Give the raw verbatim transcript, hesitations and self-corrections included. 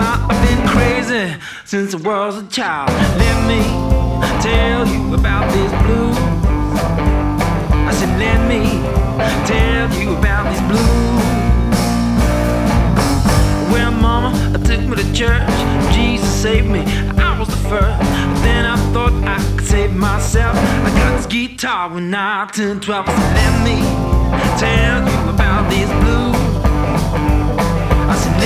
Well, I've been crazy since I was a child. Let me tell you about this blues. I said, let me tell you about these blues. Well, mama, I took me to church. Jesus saved me, I was the first. Then I thought I could save myself. I got this guitar when I turned twelve. I said, let me tell you about these blues. I said,